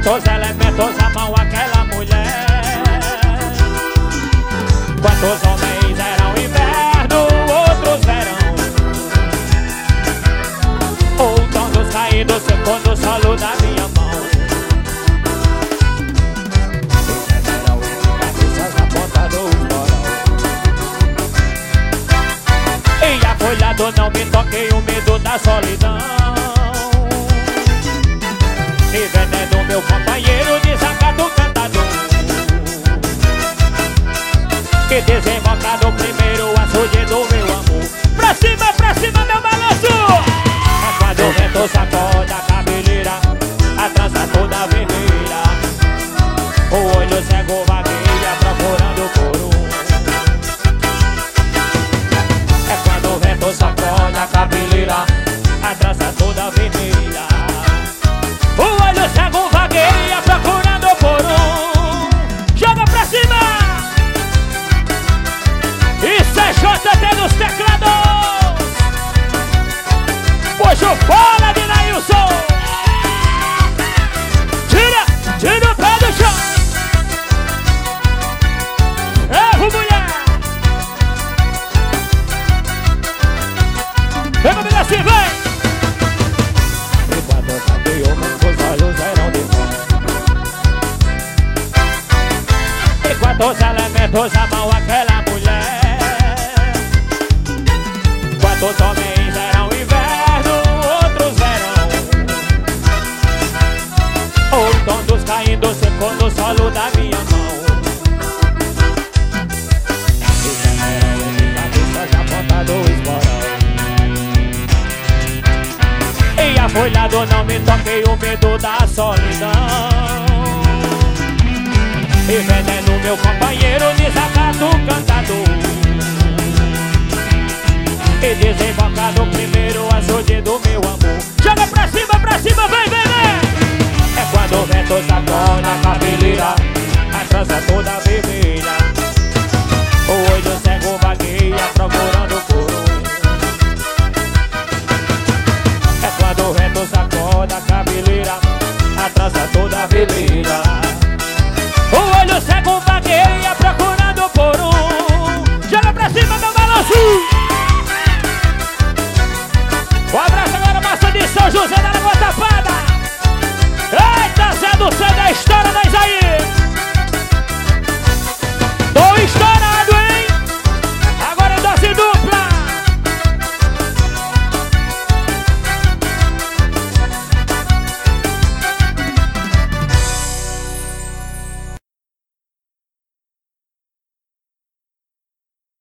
quantos elementos amam aquela mulher? Quantos homens eram inverno, outros verão, outonos caídos secando o solo da minha mão. General e cabeças apontando os porão. E afolhado não me toquei o medo da solidão. E veneno meu companheiro desacato cantador, que desemboca no primeiro açude do meu amor. Pra cima meu balanço! É quando o vento sacode a cabeleira, a trança toda vermelha, o olho cego vagueia procurando por um. É quando o vento sacode a cabeleira, a trança toda vermelha, o olho cego vagueia procurando por um. Joga pra cima! Isso é JT nos teclados! Puxa o bola de Nailson! Tira o pé do chão! Erro, mulher! Vem comigo assim, vem! Enquanto eu cantei, os olhos eram de fé. Enquanto os elementos amam aquela mulher, quantos homens eram inverno, outros verão, outonos caindo secando o solo da minha mão. E general de cabeças apontando os porão. E afolhado não me toquei o medo da solidão. E veneno meu companheiro desacato cantador, e desemboca no primeiro açude do meu amor. Joga pra cima, vem!